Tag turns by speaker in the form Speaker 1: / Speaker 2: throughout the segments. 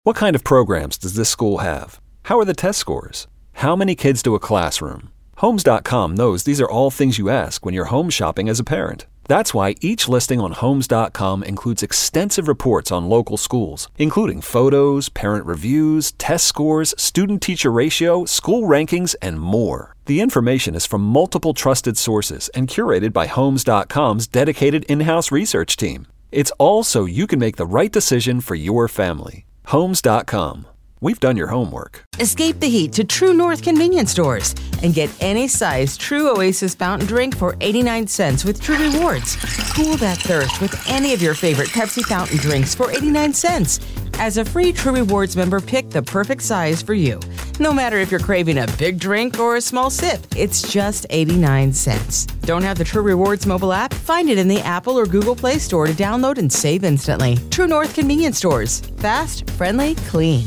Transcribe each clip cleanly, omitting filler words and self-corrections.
Speaker 1: What kind of programs does this school have? How are the test scores? How many kids do a classroom? Homes.com knows these are all things you ask when you're home shopping as a parent. That's why each listing on Homes.com includes extensive reports on local schools, including photos, parent reviews, test scores, student-teacher ratio, school rankings, and more. The information is from multiple trusted sources and curated by Homes.com's dedicated in-house research team. It's all so you can make the right decision for your family. Homes.com. We've done your homework.
Speaker 2: Escape the heat to True North convenience stores and get any size True Oasis fountain drink for 89 cents with True Rewards. Cool that thirst with any of your favorite Pepsi fountain drinks for 89 cents. As a free True Rewards member, pick the perfect size for you. No matter if you're craving a big drink or a small sip, it's just 89 cents. Don't have the True Rewards mobile app? Find it in the Apple or Google Play Store to download and save instantly. True North convenience stores. Fast, friendly, clean.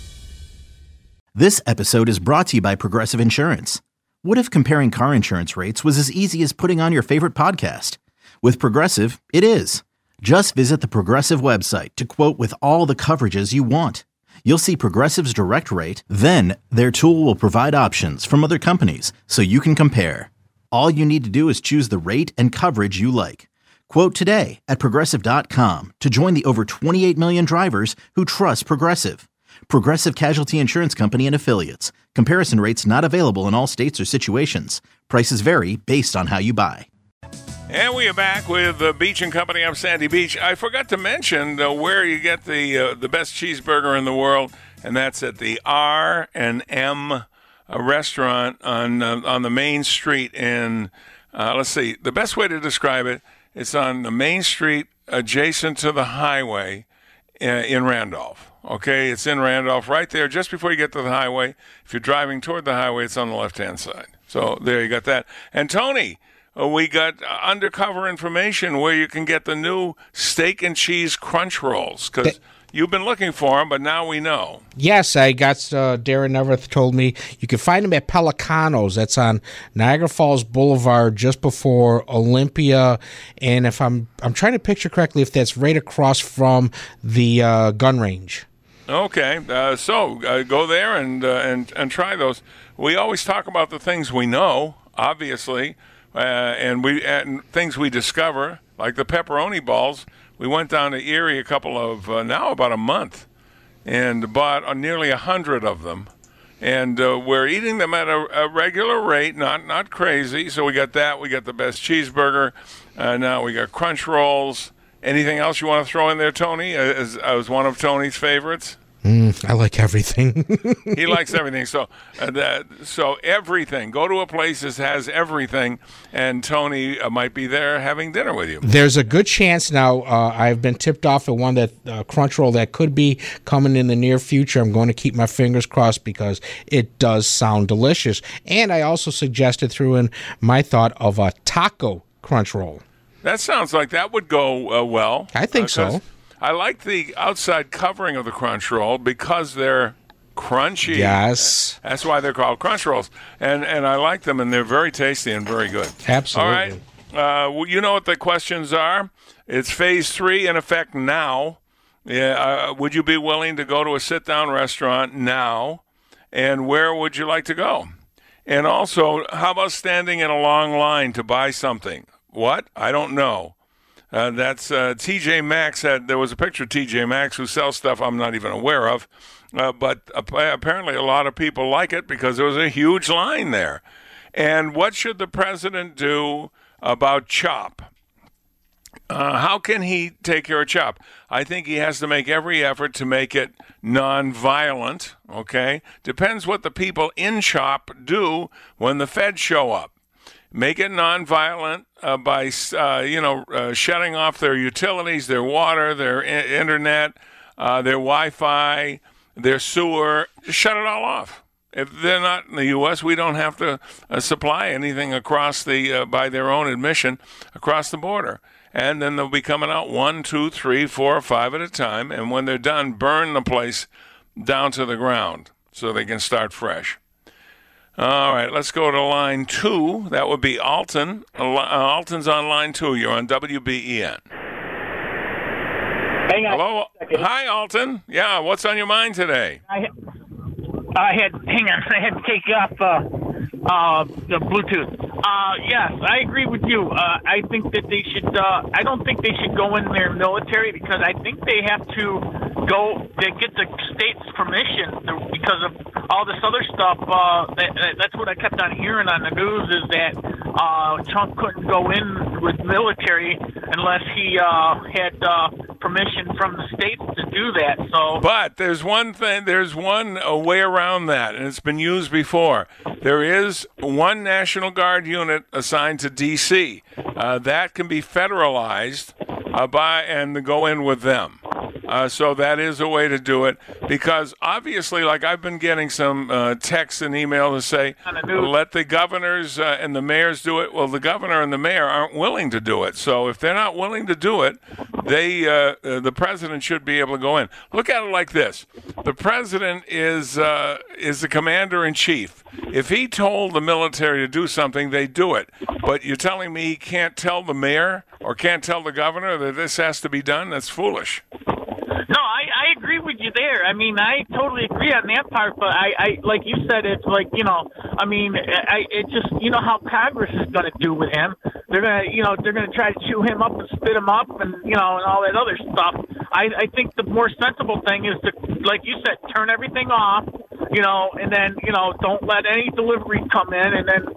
Speaker 3: This episode is brought to you by Progressive Insurance. What if comparing car insurance rates was as easy as putting on your favorite podcast? With Progressive, it is. Just visit the Progressive website to quote with all the coverages you want. You'll see Progressive's direct rate, then their tool will provide options from other companies so you can compare. All you need to do is choose the rate and coverage you like. Quote today at Progressive.com to join the over 28 million drivers who trust Progressive. Progressive Casualty Insurance Company and Affiliates. Comparison rates not available in all states or situations. Prices vary based on how you buy.
Speaker 4: And we are back with Beach and Company. I'm Sandy Beach. I forgot to mention where you get the best cheeseburger in the world, and that's at the R&M restaurant on the main street in, let's see, the best way to describe it, it's on the main street adjacent to the highway in Randolph. Okay, it's in Randolph right there just before you get to the highway. If you're driving toward the highway, it's on the left-hand side. So there you got that. And Tony, we got undercover information where you can get the new steak and cheese crunch rolls because you've been looking for them, but now we know.
Speaker 5: Yes, I got Darren Everett told me you can find them at Pelicanos. That's on Niagara Falls Boulevard, just before Olympia. And if I'm trying to picture correctly, if that's right across from the gun range.
Speaker 4: Okay, so go there and try those. We always talk about the things we know, obviously, and things we discover, like the pepperoni balls. We went down to Erie about a month, and bought nearly 100 of them, and we're eating them at a regular rate, not crazy. So we got that. We got the best cheeseburger. Now we got crunch rolls. Anything else you want to throw in there, Tony, as one of Tony's favorites?
Speaker 5: I like everything.
Speaker 4: He likes everything. So everything. Go to a place that has everything, and Tony might be there having dinner with you.
Speaker 5: There's a good chance now. I've been tipped off at one crunch roll that could be coming in the near future. I'm going to keep my fingers crossed because it does sound delicious. And I also threw in my thought of a taco crunch roll.
Speaker 4: That sounds like that would go well.
Speaker 5: I think so.
Speaker 4: I like the outside covering of the crunch roll because they're crunchy.
Speaker 5: Yes.
Speaker 4: That's why they're called crunch rolls. And I like them, and they're very tasty and very good.
Speaker 5: Absolutely.
Speaker 4: All right. You know what the questions are. It's phase 3 in effect now. Would you be willing to go to a sit-down restaurant now? And where would you like to go? And also, how about standing in a long line to buy something? What? I don't know. That's TJ Maxx. There was a picture of TJ Maxx who sells stuff I'm not even aware of. But apparently a lot of people like it because there was a huge line there. And what should the president do about CHOP? How can he take care of CHOP? I think he has to make every effort to make it nonviolent, okay? Depends what the people in CHOP do when the feds show up. Make it nonviolent by, shutting off their utilities, their water, their internet, their Wi-Fi, their sewer. Just shut it all off. If they're not in the U.S., we don't have to supply anything across by their own admission across the border. And then they'll be coming out 1, 2, 3, 4, or 5 at a time. And when they're done, burn the place down to the ground so they can start fresh. All right, let's go to line 2. That would be Alton. Alton's on line 2. You're on WBEN.
Speaker 6: Hang on.
Speaker 4: Hello. Hi, Alton. Yeah, what's on your mind today?
Speaker 6: I had to take off the Bluetooth. Yes, I agree with you. I think that they should. I don't think they should go in their military because I think they have to go. They get the state's permission because of all this other stuff. That's what I kept on hearing on the news is that Trump couldn't go in with military unless he had permission from the states to do that. So,
Speaker 4: but there's one thing. There's one way around that, and it's been used before. There is one National Guard unit assigned to D.C. That can be federalized and go in with them. So that is a way to do it because obviously, like I've been getting some texts and emails to say, let the governors and the mayors do it. Well, the governor and the mayor aren't willing to do it. So if they're not willing to do it, the president should be able to go in. Look at it like this. The president is the commander-in-chief. If he told the military to do something, they do it. But you're telling me he can't tell the mayor or can't tell the governor that this has to be done? That's foolish.
Speaker 6: No, I agree with you there. I mean, I totally agree on that part, but I like you said, it's like, I mean, it just, how Congress is going to do with him. They're going to try to chew him up and spit him up and, and all that other stuff. I think the more sensible thing is to, like you said, turn everything off, and then, don't let any delivery come in. And then,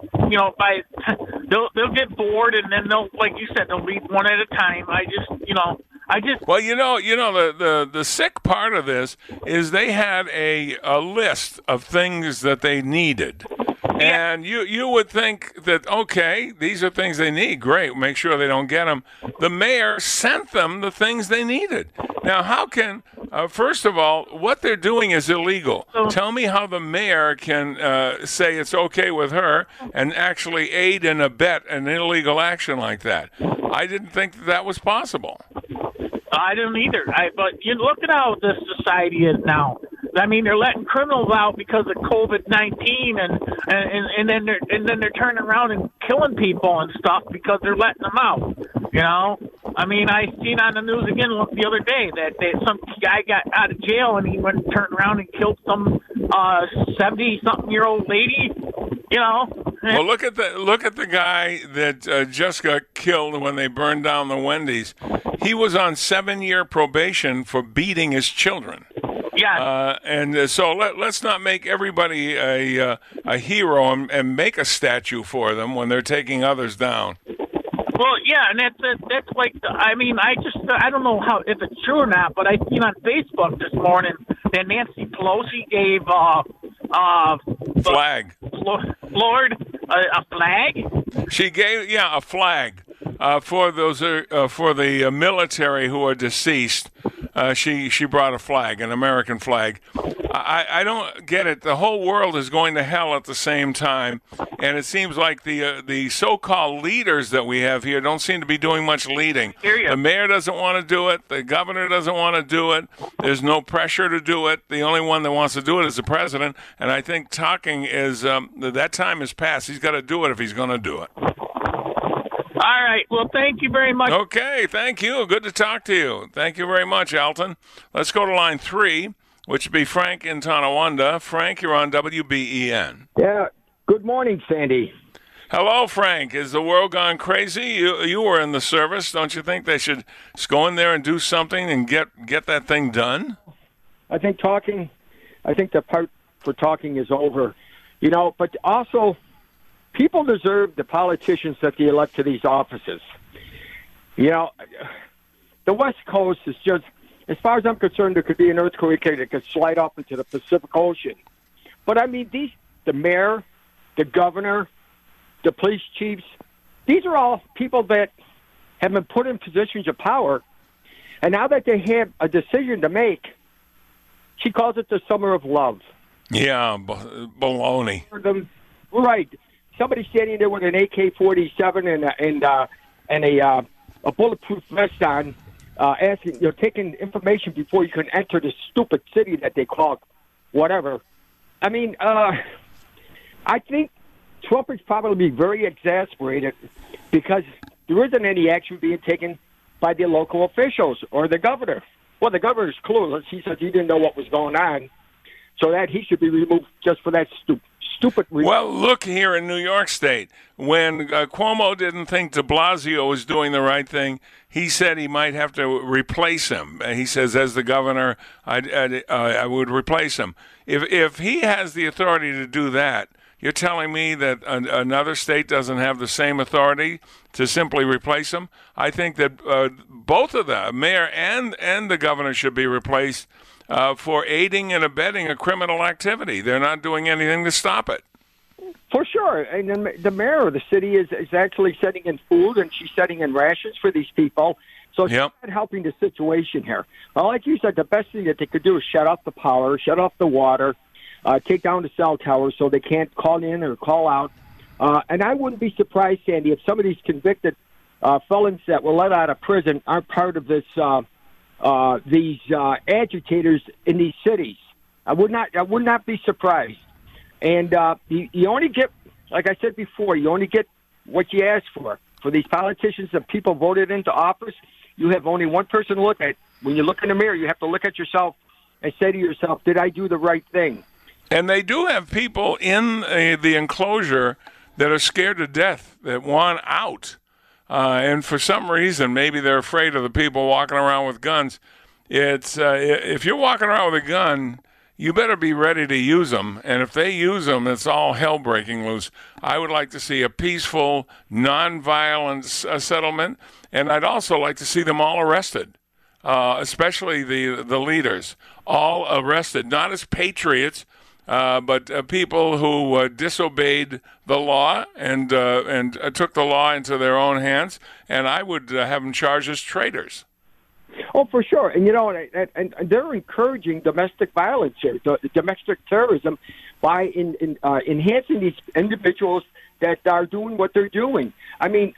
Speaker 6: they'll get bored and then they'll, like you said, they'll leave one at a time. Well,
Speaker 4: the sick part of this is they had a list of things that they needed. Yeah. And you would think that, okay, these are things they need. Great. Make sure they don't get them. The mayor sent them the things they needed. Now, how can, first of all, what they're doing is illegal. Tell me how the mayor can say it's okay with her and actually aid and abet an illegal action like that. I didn't think that was possible.
Speaker 6: I don't either. But you look at how this society is now. I mean, they're letting criminals out because of COVID-19, and then they're turning around and killing people and stuff because they're letting them out. I mean, I seen on the news again the other day that some guy got out of jail and he went and turned around and killed some 70-something-year-old lady.
Speaker 4: Well, look at the guy that just got killed when they burned down the Wendy's. He was on 7-year probation for beating his children.
Speaker 6: Yeah.
Speaker 4: And so let's not make everybody a hero and make a statue for them when they're taking others down.
Speaker 6: Well, yeah, and that's like, I mean, I don't know if it's true or not, but I seen on Facebook this morning that Nancy Pelosi gave
Speaker 4: flag.
Speaker 6: Lord, a flag?
Speaker 4: She gave, a flag for those for the military who are deceased. She brought a flag, an American flag. I don't get it. The whole world is going to hell at the same time, and it seems like the so-called leaders that we have here don't seem to be doing much leading. The mayor doesn't want to do it. The governor doesn't want to do it. There's no pressure to do it. The only one that wants to do it is the president, and I think talking is that time is past. He's got to do it if he's going to do it.
Speaker 6: All right. Well, thank you very much.
Speaker 4: Okay. Thank you. Good to talk to you. Thank you very much, Alton. Let's go to line 3, which would be Frank in Tonawanda. Frank, you're on WBEN.
Speaker 7: Yeah. Good morning, Sandy.
Speaker 4: Hello, Frank. Is the world gone crazy? You were in the service. Don't you think they should just go in there and do something and get that thing done?
Speaker 7: I think the part for talking is over. But also, people deserve the politicians that they elect to these offices. The West Coast is just, as far as I'm concerned, there could be an earthquake that could slide off into the Pacific Ocean. But I mean, the mayor, the governor, the police chiefs, these are all people that have been put in positions of power. And now that they have a decision to make, she calls it the summer of love.
Speaker 4: Yeah, baloney.
Speaker 7: Right. Somebody standing there with an AK-47 and a bulletproof vest on, asking, taking information before you can enter this stupid city that they call whatever. I mean, I think Trump is probably very exasperated because there isn't any action being taken by the local officials or the governor. Well, the governor's clueless. He says he didn't know what was going on, so that he should be removed just for that stupid reason.
Speaker 4: Well, look here in New York State. When Cuomo didn't think de Blasio was doing the right thing, he said he might have to replace him. He says, as the governor, I would replace him. If he has the authority to do that, you're telling me that another state doesn't have the same authority to simply replace him? I think that both of the mayor and the governor should be replaced for aiding and abetting a criminal activity. They're not doing anything to stop it.
Speaker 7: For sure. And the mayor of the city is actually setting in food, and she's setting in rations for these people. So she's not helping the situation here. Well, like you said, the best thing that they could do is shut off the power, shut off the water, take down the cell towers so they can't call in or call out. And I wouldn't be surprised, Sandy, if some of these convicted felons that were let out of prison aren't part of this these agitators in these cities. I would not be surprised. And you only get, like I said before, you only get what you ask for. For these politicians that people voted into office, you have only one person to look at. When you look in the mirror, you have to look at yourself and say to yourself, did I do the right thing?
Speaker 4: And they do have people in the enclosure that are scared to death, that want out. And for some reason, maybe they're afraid of the people walking around with guns. It's if you're walking around with a gun, you better be ready to use them. And if they use them, it's all hell breaking loose. I would like to see a peaceful, nonviolent settlement, and I'd also like to see them all arrested, especially the leaders, all arrested, not as patriots, but people who disobeyed the law and took the law into their own hands, and I would have them charged as traitors.
Speaker 7: Oh, for sure. And, and they're encouraging domestic violence here, domestic terrorism, by enhancing these individuals that are doing what they're doing. I mean,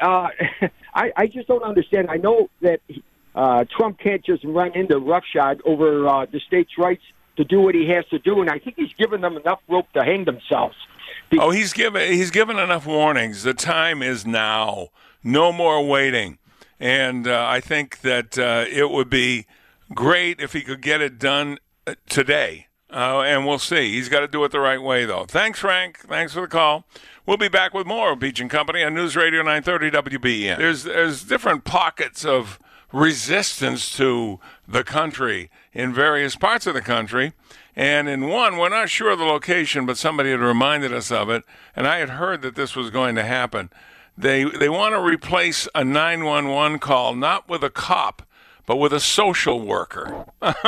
Speaker 7: I just don't understand. I know that Trump can't just run into roughshod over the state's rights to do what he has to do, and I think he's given them enough rope to hang themselves.
Speaker 4: He's given enough warnings. The time is now. No more waiting. And I think that it would be great if he could get it done today. And we'll see. He's got to do it the right way, though. Thanks, Frank. Thanks for the call. We'll be back with more of Beach and Company on News Radio 930 WBEN. There's different pockets of resistance to the country in various parts of the country. And in one, we're not sure of the location, but somebody had reminded us of it, and I had heard that this was going to happen. They want to replace a 911 call not with a cop, but with a social worker.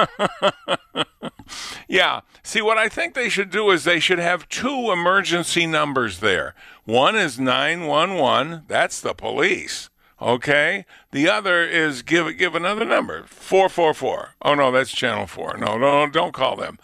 Speaker 4: Yeah. See, what I think they should do is they should have two emergency numbers there. One is 911. That's the police. Okay? The other is give another number. 444. Oh, no, that's Channel 4. No, don't call them.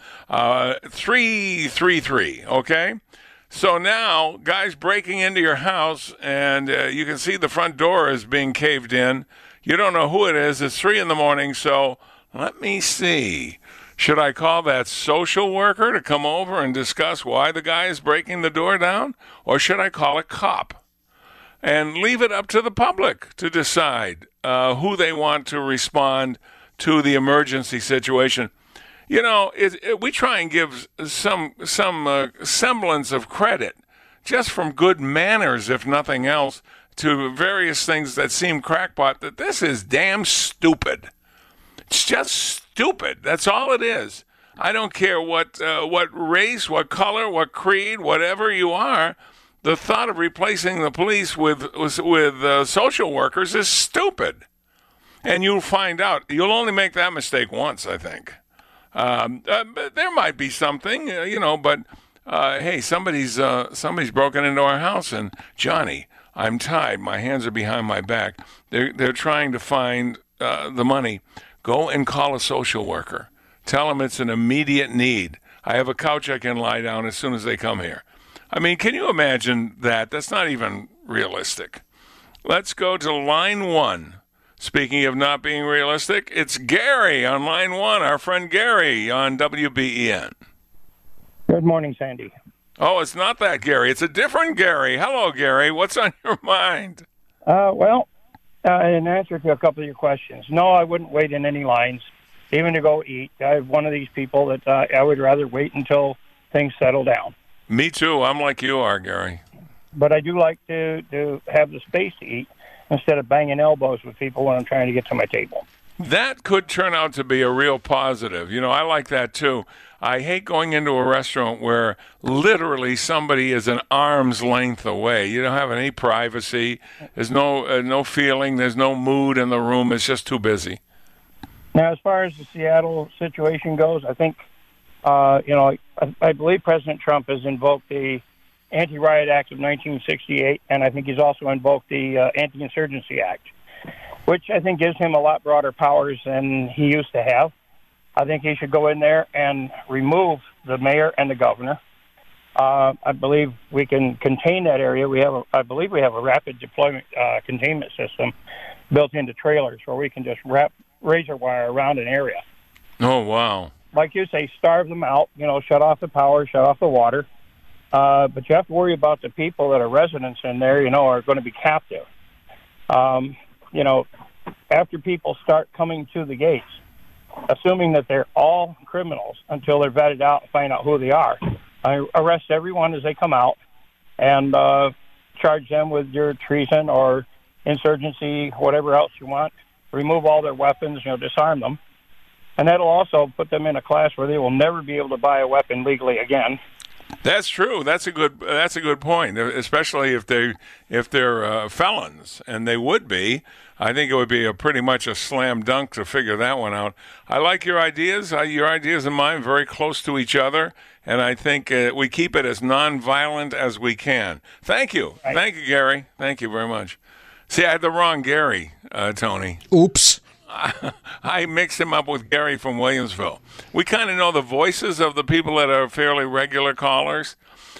Speaker 4: 333. Okay? So now, guys breaking into your house, and you can see the front door is being caved in. You don't know who it is. It's 3 a.m, so let me see. Should I call that social worker to come over and discuss why the guy is breaking the door down? Or should I call a cop? And leave it up to the public to decide who they want to respond to the emergency situation. You know, we try and give some semblance of credit, just from good manners, if nothing else, to various things that seem crackpot, that this is damn stupid. It's just stupid. That's all it is. I don't care what race, what color, what creed, whatever you are. The thought of replacing the police with social workers is stupid. And you'll find out. You'll only make that mistake once, I think. But there might be something, but hey, somebody's broken into our house, and Johnny, I'm tied. My hands are behind my back. They're trying to find the money. Go and call a social worker. Tell them it's an immediate need. I have a couch I can lie down as soon as they come here. I mean, can you imagine that? That's not even realistic. Let's go to line 1. Speaking of not being realistic, it's Gary on line 1, our friend Gary on WBEN.
Speaker 8: Good morning, Sandy.
Speaker 4: Oh, it's not that Gary. It's a different Gary. Hello, Gary. What's on your mind?
Speaker 8: In answer to a couple of your questions, no, I wouldn't wait in any lines. even to go eat. I'm one of these people that I would rather wait until things settle down.
Speaker 4: Me too. I'm like you are, Gary.
Speaker 8: But I do like to have the space to eat instead of banging elbows with people when I'm trying to get to my table.
Speaker 4: That could turn out to be a real positive. You know, I like that too. I hate going into a restaurant where literally somebody is an arm's length away. You don't have any privacy. There's no feeling. There's no mood in the room. It's just too busy.
Speaker 8: Now, as far as the Seattle situation goes, I think, I believe President Trump has invoked the Anti-Riot Act of 1968, and I think he's also invoked the Anti-Insurgency Act, which I think gives him a lot broader powers than he used to have. I think he should go in there and remove the mayor and the governor. I believe we can contain that area. I believe we have a rapid deployment containment system built into trailers where we can just wrap razor wire around an area.
Speaker 4: Oh, wow.
Speaker 8: Like you say, starve them out, shut off the power, shut off the water. But you have to worry about the people that are residents in there, are going to be captive. After people start coming to the gates, assuming that they're all criminals until they're vetted out and find out who they are, I arrest everyone as they come out and charge them with your treason or insurgency, whatever else you want. Remove all their weapons, disarm them. And that'll also put them in a class where they will never be able to buy a weapon legally again.
Speaker 4: That's true. That's a good point. Especially if they're felons, and they would be. I think it would be pretty much a slam dunk to figure that one out. I like your ideas. Your ideas and mine very close to each other, and I think we keep it as nonviolent as we can. Thank you, Gary. Thank you very much. See, I had the wrong Gary, Tony.
Speaker 5: Oops.
Speaker 4: I mixed him up with Gary from Williamsville. We kind of know the voices of the people that are fairly regular callers.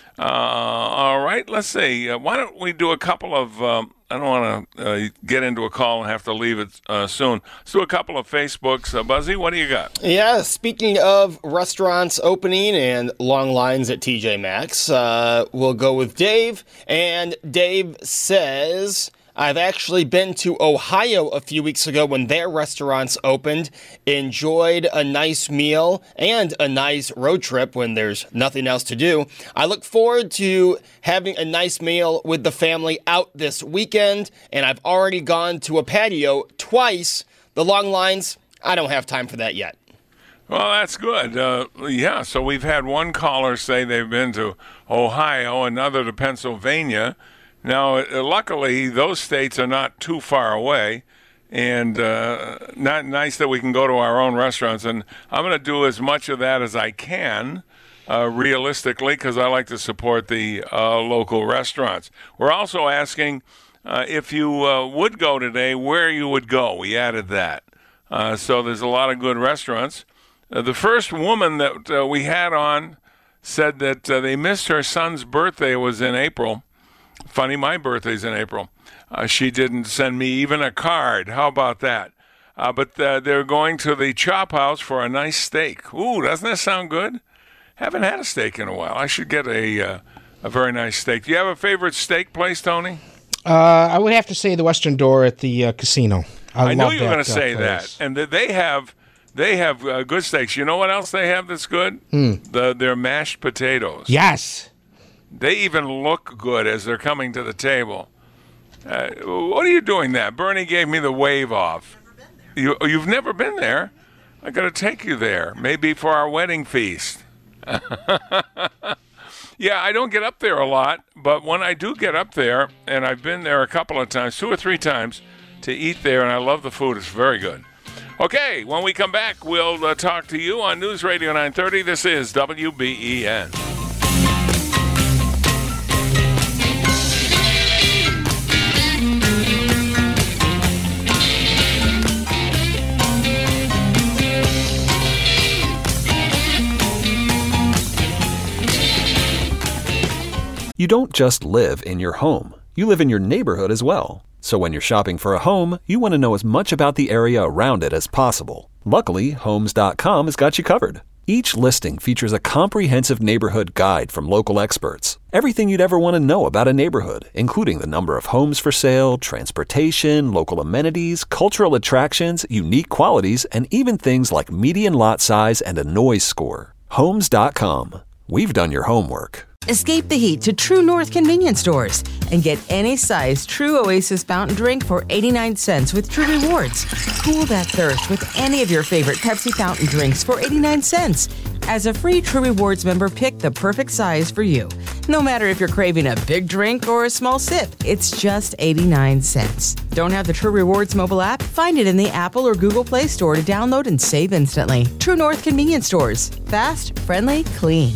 Speaker 4: All right, let's see. Why don't we do a couple of, I don't want to get into a call and have to leave it soon. Let's do a couple of Facebooks. Buzzy, what do you got?
Speaker 9: Yeah, speaking of restaurants opening and long lines at TJ Maxx, we'll go with Dave. And Dave says, I've actually been to Ohio a few weeks ago when their restaurants opened, enjoyed a nice meal and a nice road trip when there's nothing else to do. I look forward to having a nice meal with the family out this weekend, and I've already gone to a patio twice. The long lines, I don't have time for that yet.
Speaker 4: Well, that's good. So we've had one caller say they've been to Ohio, another to Pennsylvania. Now, luckily, those states are not too far away, and not nice that we can go to our own restaurants. And I'm going to do as much of that as I can, realistically, because I like to support the local restaurants. We're also asking if you would go today, where you would go. We added that. So there's a lot of good restaurants. The first woman that we had on said that they missed her son's birthday. It was in April. Funny, my birthday's in April. She didn't send me even a card. How about that? But they're going to the Chop House for a nice steak. Ooh, doesn't that sound good? Haven't had a steak in a while. I should get a very nice steak. Do you have a favorite steak place, Tony?
Speaker 5: I would have to say the Western Door at the casino.
Speaker 4: I knew you were going to say that. And they have good steaks. You know what else they have that's good? Their mashed potatoes.
Speaker 5: Yes.
Speaker 4: They even look good as they're coming to the table. What are you doing that? Bernie gave me the wave off. You've never been there? I got to take you there, maybe for our wedding feast. Yeah, I don't get up there a lot, but when I do get up there, and I've been there a couple of times, 2 or 3 times, to eat there, and I love the food. It's very good. Okay, when we come back, we'll talk to you on News Radio 930. This is WBEN.
Speaker 1: You don't just live in your home. You live in your neighborhood as well. So when you're shopping for a home, you want to know as much about the area around it as possible. Luckily, Homes.com has got you covered. Each listing features a comprehensive neighborhood guide from local experts. Everything you'd ever want to know about a neighborhood, including the number of homes for sale, transportation, local amenities, cultural attractions, unique qualities, and even things like median lot size and a noise score. Homes.com. We've done your homework.
Speaker 2: Escape the heat to True North convenience stores and get any size True Oasis fountain drink for 89 cents with True Rewards. Cool that thirst with any of your favorite Pepsi fountain drinks for 89 cents. As a free True Rewards member, pick the perfect size for you. No matter if you're craving a big drink or a small sip, it's just 89 cents. Don't have the True Rewards mobile app? Find it in the Apple or Google Play Store to download and save instantly. True North convenience stores. Fast, friendly, clean.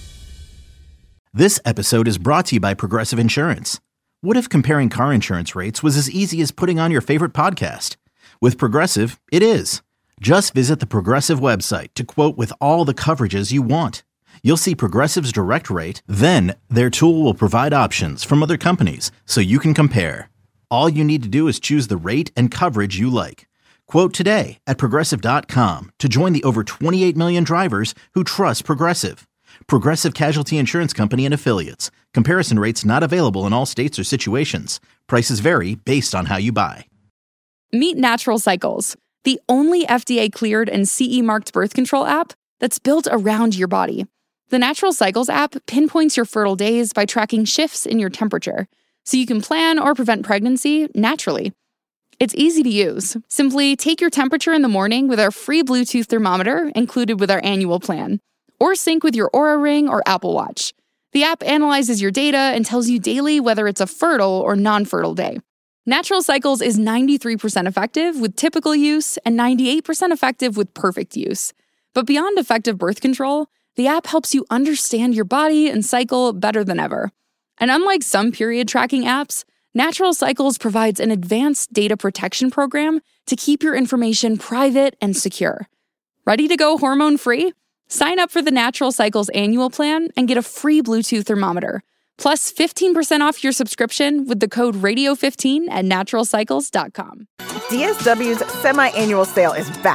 Speaker 3: This episode is brought to you by Progressive Insurance. What if comparing car insurance rates was as easy as putting on your favorite podcast? With Progressive, it is. Just visit the Progressive website to quote with all the coverages you want. You'll see Progressive's direct rate, then their tool will provide options from other companies so you can compare. All you need to do is choose the rate and coverage you like. Quote today at Progressive.com to join the over 28 million drivers who trust Progressive. Progressive Casualty Insurance Company and Affiliates. Comparison rates not available in all states or situations. Prices vary based on how you buy.
Speaker 10: Meet Natural Cycles, the only FDA-cleared and CE-marked birth control app that's built around your body. The Natural Cycles app pinpoints your fertile days by tracking shifts in your temperature, so you can plan or prevent pregnancy naturally. It's easy to use. Simply take your temperature in the morning with our free Bluetooth thermometer included with our annual plan, or sync with your Oura Ring or Apple Watch. The app analyzes your data and tells you daily whether it's a fertile or non-fertile day. Natural Cycles is 93% effective with typical use and 98% effective with perfect use. But beyond effective birth control, the app helps you understand your body and cycle better than ever. And unlike some period tracking apps, Natural Cycles provides an advanced data protection program to keep your information private and secure. Ready to go hormone-free? Sign up for the Natural Cycles annual plan and get a free Bluetooth thermometer, plus 15% off your subscription with the code RADIO15 at naturalcycles.com.
Speaker 11: DSW's semi-annual sale is back.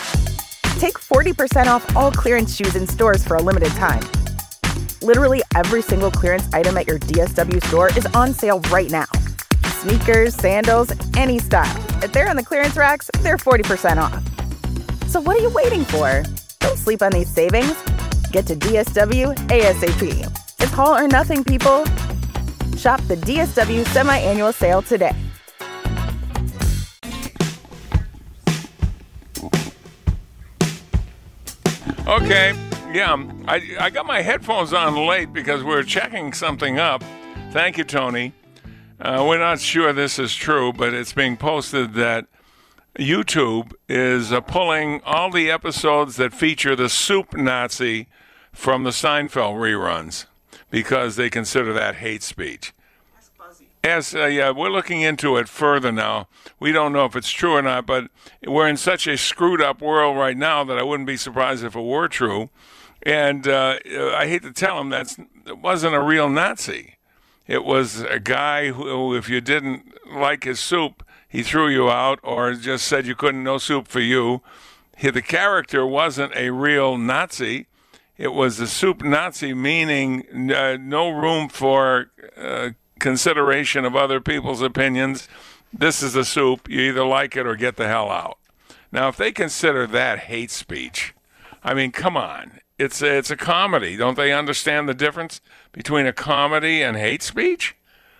Speaker 11: Take 40% off all clearance shoes in stores for a limited time. Literally every single clearance item at your DSW store is on sale right now. Sneakers, sandals, any style. If they're on the clearance racks, they're 40% off. So what are you waiting for? Don't sleep on these savings. Get to DSW ASAP. It's all or nothing, people. Shop the DSW semi-annual sale today.
Speaker 4: Okay, yeah, I got my headphones on late because we're checking something up. Thank you, Tony. We're not sure this is true, but it's being posted that YouTube is pulling all the episodes that feature the soup Nazi from the Seinfeld reruns because they consider that hate speech. Yes, yeah, we're looking into it further now. We don't know if it's true or not, but we're in such a screwed up world right now that I wouldn't be surprised if it were true. And I hate to tell him it wasn't a real Nazi. It was a guy who, if you didn't like his soup, he threw you out or just said you couldn't, no soup for you. The character wasn't a real Nazi. It was the soup Nazi, meaning no room for consideration of other people's opinions. This is a soup. You either like it or get the hell out. Now, if they consider that hate speech, I mean, come on. It's a comedy. Don't they understand the difference between a comedy and hate speech?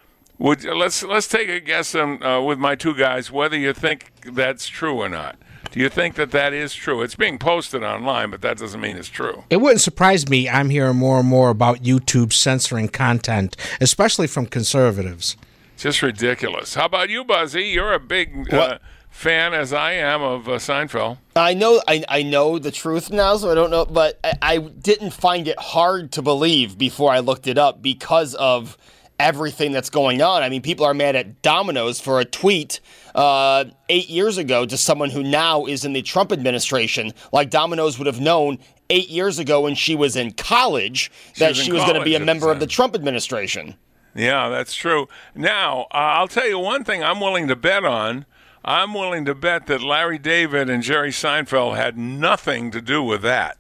Speaker 4: Let's take a guess with my two guys whether you think that's true or not. Do you think that is true? It's being posted online, but that doesn't mean it's true.
Speaker 5: It wouldn't surprise me. I'm hearing more and more about YouTube censoring content, especially from conservatives.
Speaker 4: Just ridiculous. How about you, Buzzy? You're a big fan, as I am, of Seinfeld.
Speaker 9: I know the truth now, so I don't know, but I didn't find it hard to believe before I looked it up because of everything that's going on. I mean, people are mad at Domino's for a tweet 8 years ago to someone who now is in the Trump administration. Like Domino's would have known 8 years ago when she was in college that she was going to be a member of the Trump administration.
Speaker 4: Yeah, that's true. Now, I'll tell you one thing I'm willing to bet on. I'm willing to bet that Larry David and Jerry Seinfeld had nothing to do with that.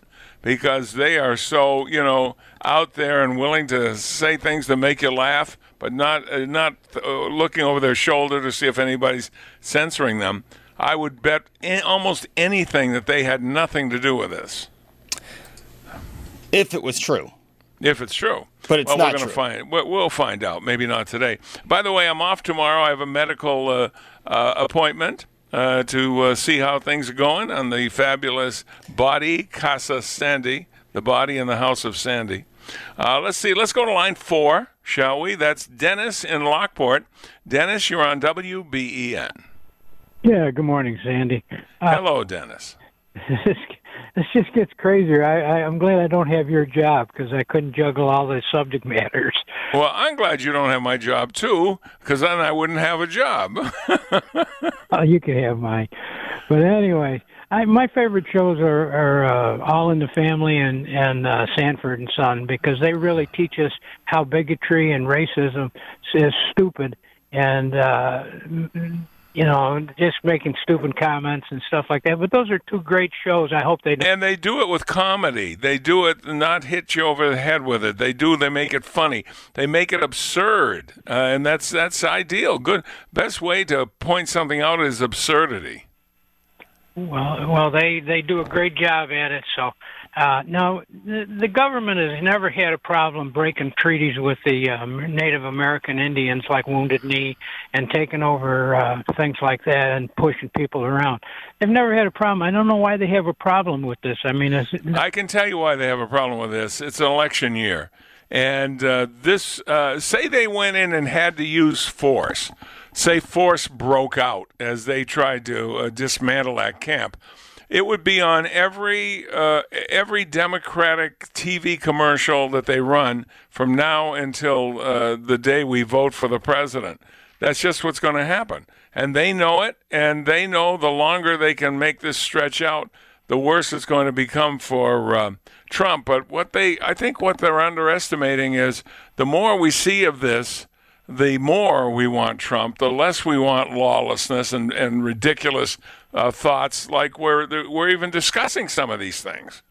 Speaker 4: because they are so, out there and willing to say things to make you laugh, but not looking over their shoulder to see if anybody's censoring them. I would bet almost anything that they had nothing to do with this.
Speaker 9: If it was true.
Speaker 4: If it's true.
Speaker 9: But it's not true.
Speaker 4: We'll find out. Maybe not today. By the way, I'm off tomorrow. I have a medical appointment to see how things are going on the fabulous Body Casa Sandy, the body in the house of Sandy. Let's see. Let's go to line 4, shall we? That's Dennis in Lockport. Dennis, you're on WBEN.
Speaker 12: Yeah, good morning, Sandy.
Speaker 4: Hello, Dennis.
Speaker 12: This just gets crazier. I'm glad I don't have your job because I couldn't juggle all the subject matters.
Speaker 4: Well, I'm glad you don't have my job, too, because then I wouldn't have a job.
Speaker 12: Oh, you can have mine. But anyway, my favorite shows are All in the Family and Sanford and Son, because they really teach us how bigotry and racism is stupid and just making stupid comments and stuff like that. But those are two great shows. I hope they do.
Speaker 4: And they do it with comedy. They do it not hit you over the head with it. They make it funny. They make it absurd. And that's ideal. Good. Best way to point something out is absurdity.
Speaker 12: Well, they do a great job at it. So now the government has never had a problem breaking treaties with the Native American Indians like Wounded Knee and taking over things like that and pushing people around. They've never had a problem. I don't know why they have a problem with this. I mean,
Speaker 4: I can tell you why they have a problem with this. It's an election year. And say they went in and had to use force. Say force broke out as they tried to dismantle that camp. It would be on every Democratic TV commercial that they run from now until the day we vote for the president. That's just what's going to happen. And they know it, and they know the longer they can make this stretch out, the worse it's going to become for Trump. But I think what they're underestimating is the more we see of this, the more we want Trump, the less we want lawlessness and ridiculous thoughts like we're even discussing some of these things.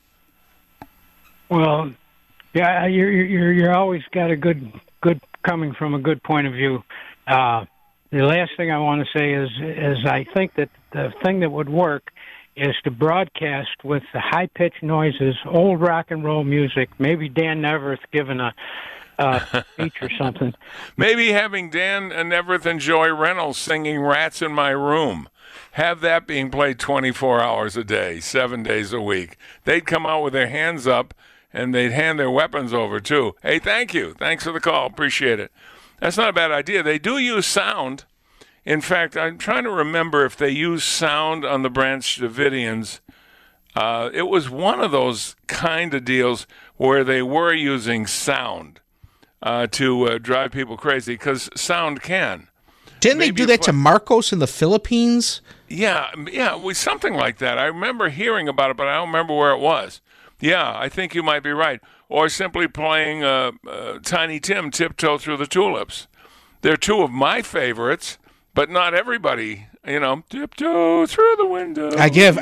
Speaker 12: Well, yeah, you're always got a good coming from a good point of view. The last thing I want to say is I think that the thing that would work is to broadcast with the high-pitched noises, old rock and roll music, maybe Dan Neverth giving a speech or something.
Speaker 4: Maybe having Dan Neverth and Joy Reynolds singing Rats in My Room. Have that being played 24 hours a day, 7 days a week. They'd come out with their hands up, and they'd hand their weapons over, too. Hey, thank you. Thanks for the call. Appreciate it. That's not a bad idea. They do use sound. In fact, I'm trying to remember if they use sound on the Branch Davidians. It was one of those kind of deals where they were using sound to drive people crazy, because sound can.
Speaker 5: Didn't they do that to Marcos in the Philippines?
Speaker 4: Yeah, something like that. I remember hearing about it, but I don't remember where it was. Yeah, I think you might be right. Or simply playing Tiny Tim, Tiptoe Through the Tulips. They're two of my favorites, but not everybody, tiptoe through the window.
Speaker 5: I give.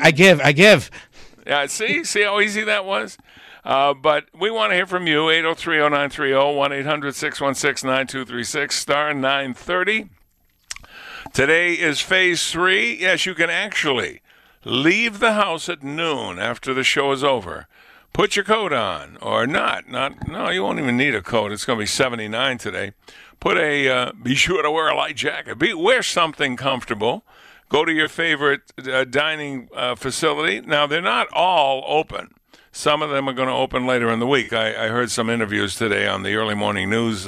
Speaker 4: Yeah, see how easy that was? But we want to hear from you, 803-0930, 1-800-616-9236, star 930. Today is phase 3. Yes, you can actually leave the house at noon after the show is over. Put your coat on, or not. No, you won't even need a coat. It's going to be 79 today. Be sure to wear a light jacket. Wear something comfortable. Go to your favorite dining facility. Now, they're not all open. Some of them are going to open later in the week. I heard some interviews today on the early morning news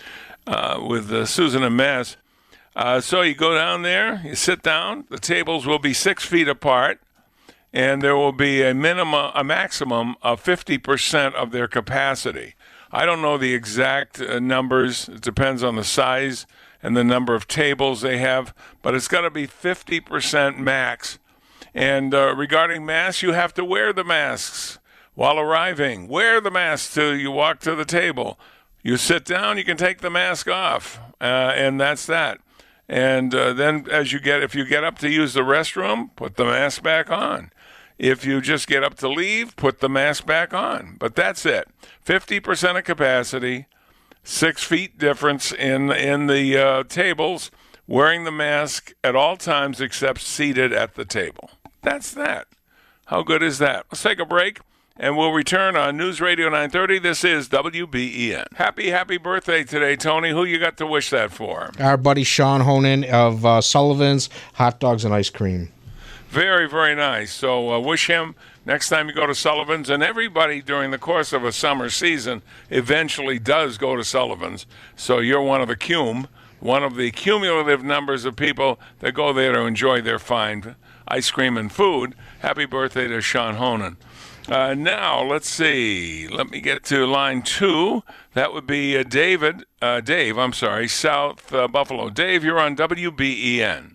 Speaker 4: with Susan and Maz. So you go down there, you sit down. The tables will be 6 feet apart, and there will be a maximum of 50% of their capacity. I don't know the exact numbers. It depends on the size and the number of tables they have, but it's got to be 50% max. And regarding masks, you have to wear the masks while arriving. Wear the mask till you walk to the table. You sit down, you can take the mask off, and that's that. And then if you get up to use the restroom, put the mask back on. If you just get up to leave, put the mask back on. But that's it. 50% of capacity, 6 feet difference in the tables, wearing the mask at all times except seated at the table. That's that. How good is that? Let's take a break, and we'll return on News Radio 930. This is WBEN. Happy birthday today, Tony. Who you got to wish that for?
Speaker 5: Our buddy Sean Honan of Sullivan's Hot Dogs and Ice Cream.
Speaker 4: Very, very nice. So wish him next time you go to Sullivan's, and everybody during the course of a summer season eventually does go to Sullivan's. So you're one of the cumulative numbers of people that go there to enjoy their fine ice cream and food. Happy birthday to Sean Honan. Now, let's see. Let me get to line 2. That would be Dave, South Buffalo. Dave, you're on WBEN.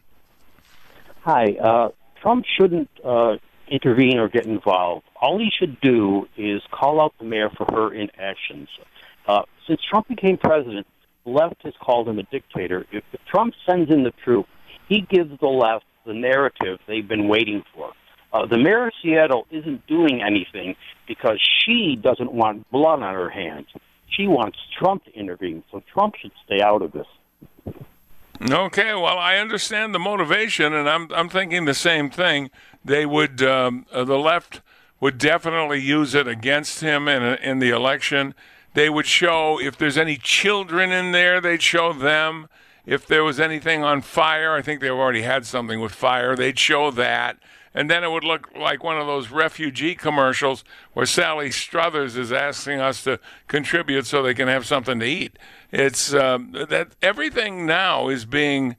Speaker 13: Hi. Trump shouldn't intervene or get involved. All he should do is call out the mayor for her inactions. Since Trump became president, the left has called him a dictator. If Trump sends in the troops, he gives the left the narrative they've been waiting for. The mayor of Seattle isn't doing anything because she doesn't want blood on her hands. She wants Trump to intervene, so Trump should stay out of this.
Speaker 4: Okay, well, I understand the motivation, and I'm thinking the same thing. They would, the left would definitely use it against him in the election. They would show if there's any children in there, they'd show them. If there was anything on fire, I think they've already had something with fire, they'd show that. And then it would look like one of those refugee commercials where Sally Struthers is asking us to contribute so they can have something to eat. It's that everything now is being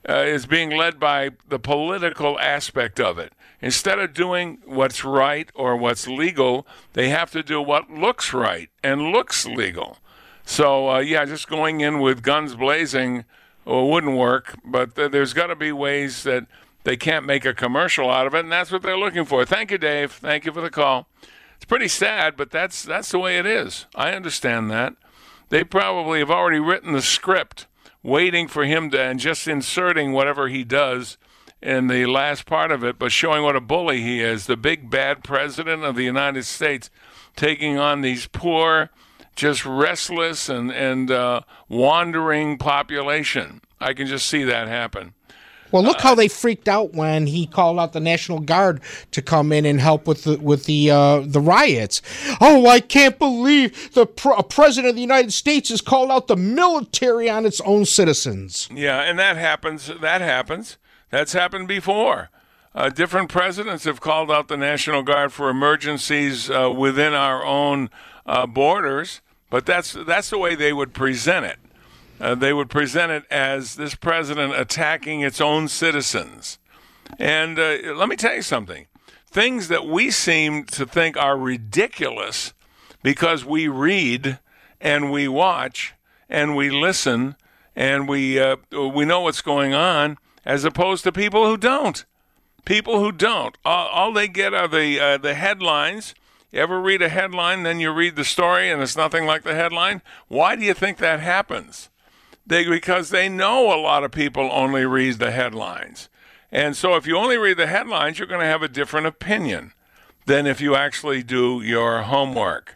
Speaker 4: led by the political aspect of it. Instead of doing what's right or what's legal, they have to do what looks right and looks legal. So, just going in with guns blazing wouldn't work, but there's got to be ways that they can't make a commercial out of it, and that's what they're looking for. Thank you, Dave. Thank you for the call. It's pretty sad, but that's the way it is. I understand that. They probably have already written the script, waiting for him to, and just inserting whatever he does in the last part of it, but showing what a bully he is, the big bad president of the United States, taking on these poor, just restless and wandering population. I can just see that happen.
Speaker 5: Well, look how they freaked out when he called out the National Guard to come in and help with the riots. Oh, I can't believe a president of the United States has called out the military on its own citizens.
Speaker 4: Yeah, and that happens. That's happened before. Different presidents have called out the National Guard for emergencies within our own borders, but that's the way they would present it. They would present it as this president attacking its own citizens. And let me tell you something. Things that we seem to think are ridiculous because we read and we watch and we listen and we know what's going on, as opposed to people who don't. People who don't. All they get are the headlines. You ever read a headline, then you read the story, and it's nothing like the headline? Why do you think that happens? Because they know a lot of people only read the headlines. And so if you only read the headlines, you're going to have a different opinion than if you actually do your homework.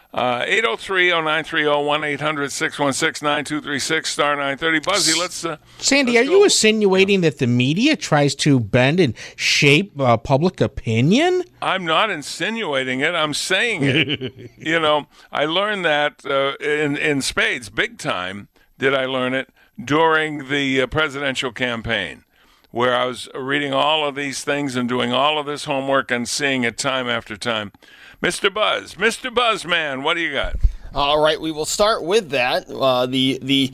Speaker 4: 803-0930-1-800-616-9236, star 930. Buzzy, let's
Speaker 5: Sandy,
Speaker 4: let's
Speaker 5: are you insinuating that the media tries to bend and shape public opinion?
Speaker 4: I'm not insinuating it. I'm saying it. I learned that in spades, big time. Did I learn it during the presidential campaign, where I was reading all of these things and doing all of this homework and seeing it time after time. Mr. Buzzman, what do you got?
Speaker 9: All right, we will start with that. The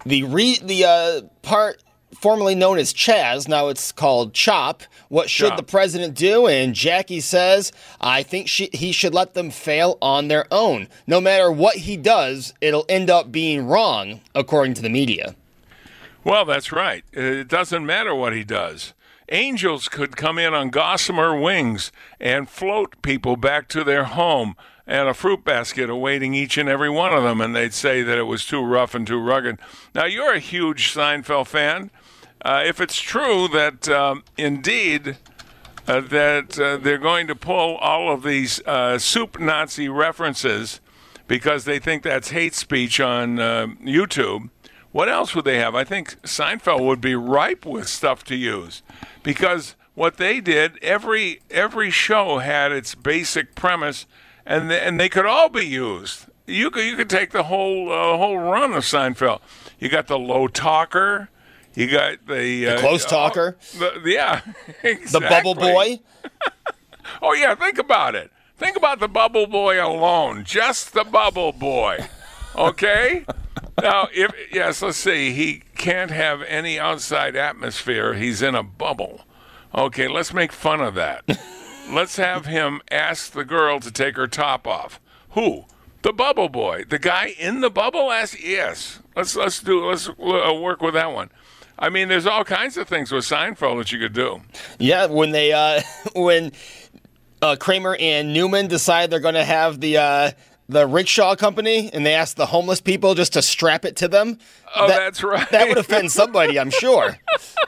Speaker 9: part formerly known as Chaz, now it's called CHOP. What should the president do? And Jackie says, I think he should let them fail on their own. No matter what he does, it'll end up being wrong, according to the media.
Speaker 4: Well, that's right. It doesn't matter what he does. Angels could come in on gossamer wings and float people back to their home and a fruit basket awaiting each and every one of them, and they'd say that it was too rough and too rugged. Now, you're a huge Seinfeld fan. If it's true that indeed that they're going to pull all of these soup Nazi references because they think that's hate speech on YouTube. What else would they have? I think Seinfeld would be ripe with stuff to use because what they did, every show had its basic premise, and they could all be used. You could take the whole run of Seinfeld. You got the low talker. You got the
Speaker 9: close talker.
Speaker 4: Yeah, exactly.
Speaker 9: The bubble boy.
Speaker 4: Oh, yeah, think about it. Think about the bubble boy alone. Just the bubble boy. Okay? Now, let's see. He can't have any outside atmosphere. He's in a bubble. Okay, let's make fun of that. Let's have him ask the girl to take her top off. Who? The bubble boy. The guy in the bubble asks? Yes. Let's work with that one. I mean, there's all kinds of things with Seinfeld that you could do.
Speaker 9: Yeah, when they when Kramer and Newman decide they're going to have the rickshaw company, and they ask the homeless people just to strap it to them.
Speaker 4: Oh, that's right.
Speaker 9: That would offend somebody, I'm sure.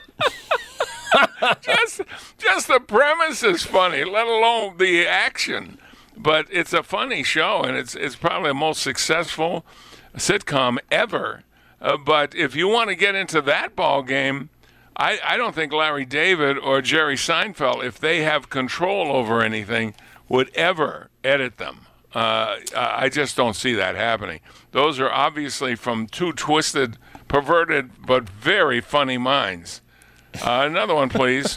Speaker 4: just the premise is funny, let alone the action. But it's a funny show, and it's probably the most successful sitcom ever. But if you want to get into that ball game, I don't think Larry David or Jerry Seinfeld, if they have control over anything, would ever edit them. I just don't see that happening. Those are obviously from two twisted, perverted, but very funny minds. Another one, please.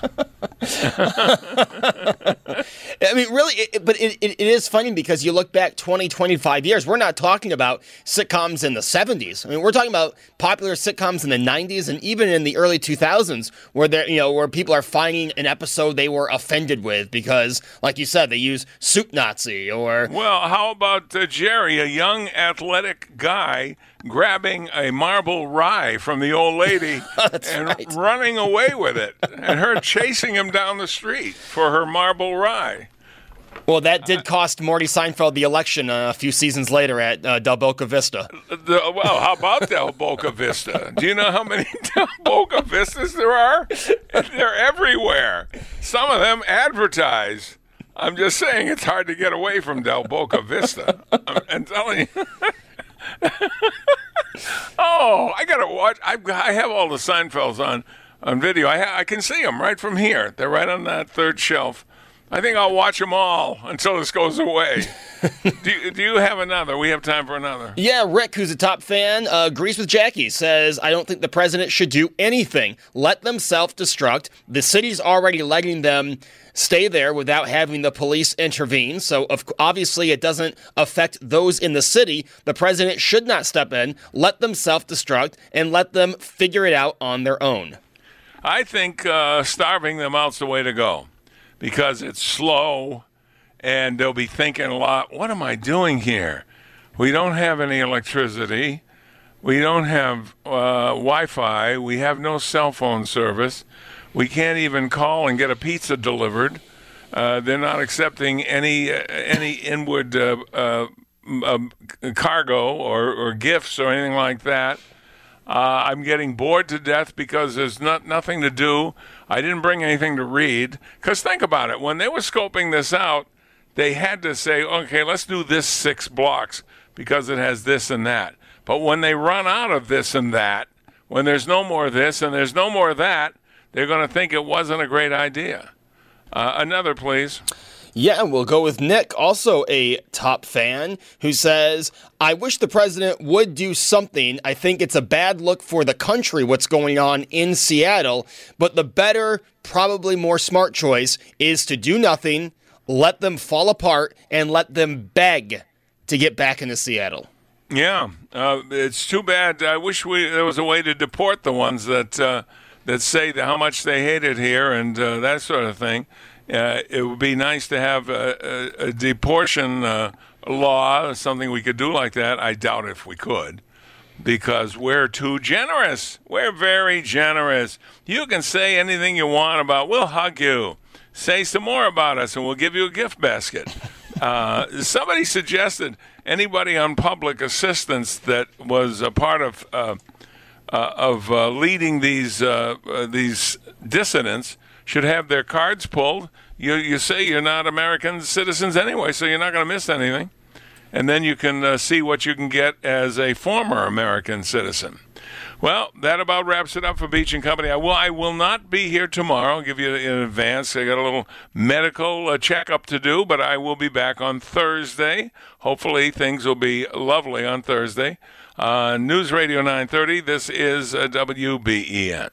Speaker 9: I mean, really, it is funny because you look back 20, 25 years. We're not talking about sitcoms in the 70s. I mean, we're talking about popular sitcoms in the 90s and even in the early 2000s where people are finding an episode they were offended with because, like you said, they use soup Nazi or...
Speaker 4: Well, how about Jerry, a young athletic guy grabbing a marble rye from the old lady and running away with it, and her chasing him down the street for her marble rye.
Speaker 9: Well, that did cost Morty Seinfeld the election a few seasons later at Del Boca Vista.
Speaker 4: Well, how about Del Boca Vista? Do you know how many Del Boca Vistas there are? They're everywhere. Some of them advertise. I'm just saying it's hard to get away from Del Boca Vista. I'm telling you. Oh, I gotta watch. I have all the Seinfelds on video. I can see them right from here. They're right on that third shelf. I think I'll watch them all until this goes away. Do you have another? We have time for another.
Speaker 9: Yeah, Rick, who's a top fan, agrees with Jackie, says, I don't think the president should do anything. Let them self-destruct. The city's already letting them stay there without having the police intervene. So obviously it doesn't affect those in the city. The president should not step in, let them self-destruct, and let them figure it out on their own.
Speaker 4: I think starving them out's the way to go because it's slow and they'll be thinking a lot, what am I doing here? We don't have any electricity. We don't have Wi-Fi. We have no cell phone service. We can't even call and get a pizza delivered. They're not accepting any inward cargo or gifts or anything like that. I'm getting bored to death because there's nothing to do. I didn't bring anything to read. Because think about it. When they were scoping this out, they had to say, okay, let's do this 6 blocks because it has this and that. But when they run out of this and that, when there's no more this and there's no more that, they're going to think it wasn't a great idea. Another, please.
Speaker 9: Yeah, we'll go with Nick, also a top fan, who says, I wish the president would do something. I think it's a bad look for the country what's going on in Seattle, but the better, probably more smart choice is to do nothing, let them fall apart, and let them beg to get back into Seattle.
Speaker 4: Yeah, it's too bad. I wish there was a way to deport the ones that say how much they hate it here and that sort of thing. It would be nice to have a deportation law, something we could do like that. I doubt if we could, because we're too generous. We're very generous. You can say anything you want about, we'll hug you. Say some more about us, and we'll give you a gift basket. Somebody suggested anybody on public assistance that was a part of leading these dissidents should have their cards pulled. you say you're not American citizens anyway, so you're not going to miss anything. And then you can see what you can get as a former American citizen. Well, that about wraps it up for Beach and Company. I will not be here tomorrow. I'll give you in advance. I got a little medical checkup to do, but I will be back on Thursday. Hopefully things will be lovely on Thursday. News Radio 930, this is WBEN.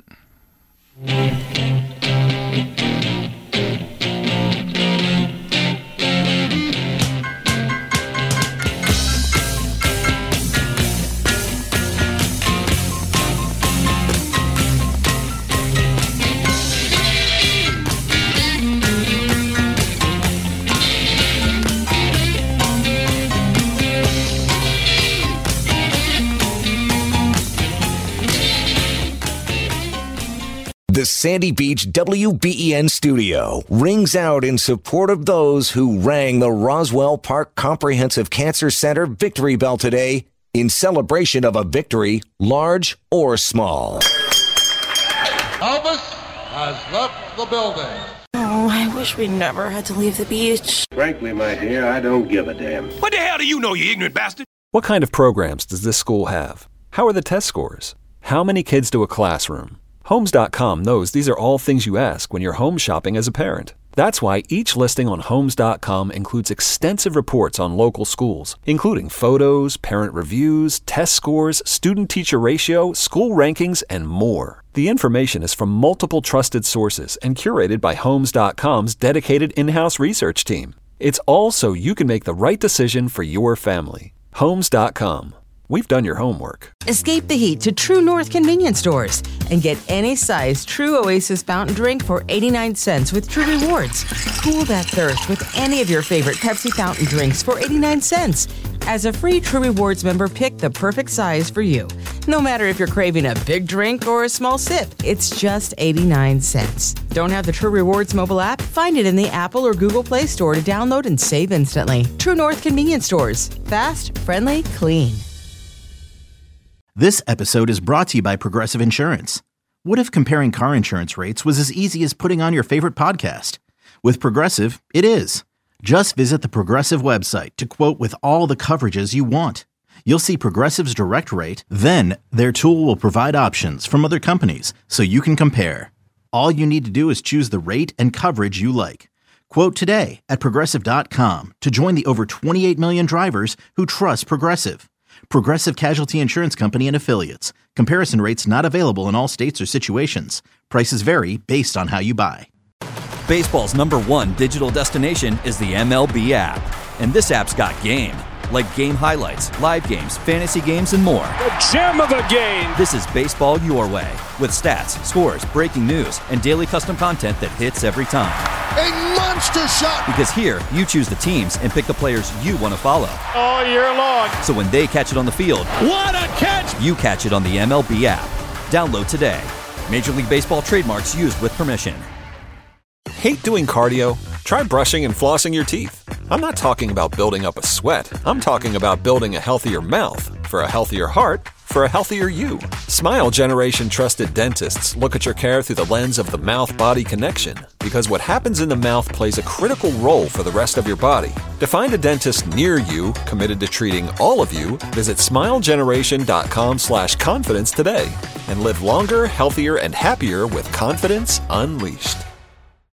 Speaker 14: The Sandy Beach WBEN studio rings out in support of those who rang the Roswell Park Comprehensive Cancer Center victory bell today in celebration of a victory, large or small.
Speaker 15: Elvis has left the building.
Speaker 16: Oh, I wish we never had to leave the beach.
Speaker 17: Frankly, my dear, I don't give a damn.
Speaker 18: What the hell do you know, you ignorant bastard?
Speaker 1: What kind of programs does this school have? How are the test scores? How many kids do a classroom? Homes.com knows these are all things you ask when you're home shopping as a parent. That's why each listing on Homes.com includes extensive reports on local schools, including photos, parent reviews, test scores, student-teacher ratio, school rankings, and more. The information is from multiple trusted sources and curated by Homes.com's dedicated in-house research team. It's all so you can make the right decision for your family. Homes.com. We've done your homework.
Speaker 2: Escape the heat to True North convenience stores and get any size True Oasis fountain drink for 89 cents with True Rewards. Cool that thirst with any of your favorite Pepsi fountain drinks for 89 cents. As a free True Rewards member, pick the perfect size for you. No matter if you're craving a big drink or a small sip, it's just 89 cents. Don't have the True Rewards mobile app? Find it in the Apple or Google Play Store to download and save instantly. True North convenience stores. Fast, friendly, clean.
Speaker 3: This episode is brought to you by Progressive Insurance. What if comparing car insurance rates was as easy as putting on your favorite podcast? With Progressive, it is. Just visit the Progressive website to quote with all the coverages you want. You'll see Progressive's direct rate, then their tool will provide options from other companies so you can compare. All you need to do is choose the rate and coverage you like. Quote today at Progressive.com to join the over 28 million drivers who trust Progressive. Progressive Casualty Insurance Company and Affiliates. Comparison rates not available in all states or situations. Prices vary based on how you buy.
Speaker 19: Baseball's #1 digital destination is the MLB app. And this app's got game. Like game highlights, live games, fantasy games, and more.
Speaker 18: The gem of the game!
Speaker 19: This is baseball your way. With stats, scores, breaking news, and daily custom content that hits every time.
Speaker 15: A monster shot!
Speaker 19: Because here, you choose the teams and pick the players you want to follow.
Speaker 18: All year long.
Speaker 19: So when they catch it on the field,
Speaker 18: what a catch!
Speaker 19: You catch it on the MLB app. Download today. Major League Baseball trademarks used with permission.
Speaker 1: Hate doing cardio? Try brushing and flossing your teeth. I'm not talking about building up a sweat. I'm talking about building a healthier mouth for a healthier heart for a healthier you. Smile Generation trusted dentists look at your care through the lens of the mouth-body connection because what happens in the mouth plays a critical role for the rest of your body. To find a dentist near you committed to treating all of you, visit smilegeneration.com/confidence today and live longer, healthier, and happier with confidence unleashed.